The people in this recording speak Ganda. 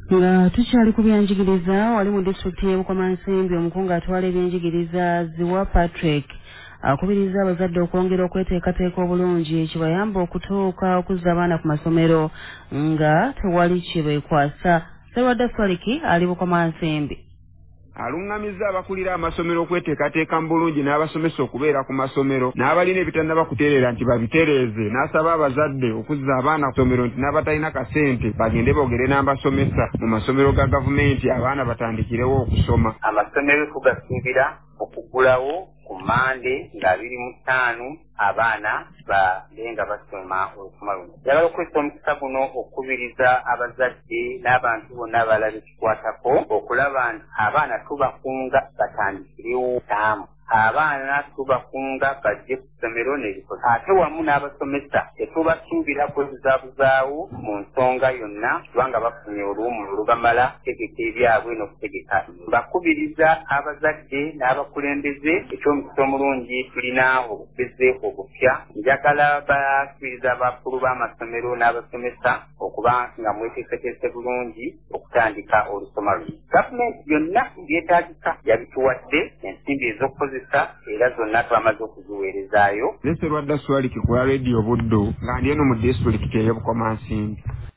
Nga tukyali ku byanjigiriza wali mu disitulikiti y'e Bukomansimbi omukungu atwala ebyenjigiriza Ziwa Patrick akubiriza abazadde okwongera okweteekateeka obulungi kibayamba okutuuka okuzza abaana ku masomero nga tewali kibeekwasa. Sserwadda Swaliki ali Bukomansimbi. Alungamizza abakulira amasomero okweteekateeka mu bulungi n'abasomesa okubeera ku masomero n'abalina ebitannaba kutereera nti babitereeze n'asaba abazadde okuzza abaana ku somero nti n'abatalina kasente bagende boogere n'abasomesa mu masomero ga gavumenti abaana batandikirewo okusoma. Amasomero tugasuubira okugulawo ku Mande nga 25 abaana babenga basoma olusoma luno. Njagala okwesa omukisa guno okukubiriza abazadde n'abantu bonna abalala ekikwatako okulaba nti abaana tubakunga batandikirewo taamu. Abaana tubakunga bajje ku ssomero n'ebikozi. Ate wamu n'abasomesa tetubasuubira kwebuzabuzaawo mu nsonga yonna kubanga bafunye oluwumu olubamala kutegeka ebyabwe n'okutegeka. Bakubiriza abazadde n'abakulembeze eky'omukisa omulungi tulina obukubeze obupya. Njagala bakubiriza abakulu b'amasomero n'abasomesa okuba nga mweteeseteese bulungi okutandika olusoma luno. Gavumenti byonna byetaagisa yabituwadde ensimbi ez'okukozesa era zonna twamaze okuziweerezaayo. Sserwadda Swaliki ku Radio Buddo nga ndi eno mu disitulikiti ey'e Bukomansimbi.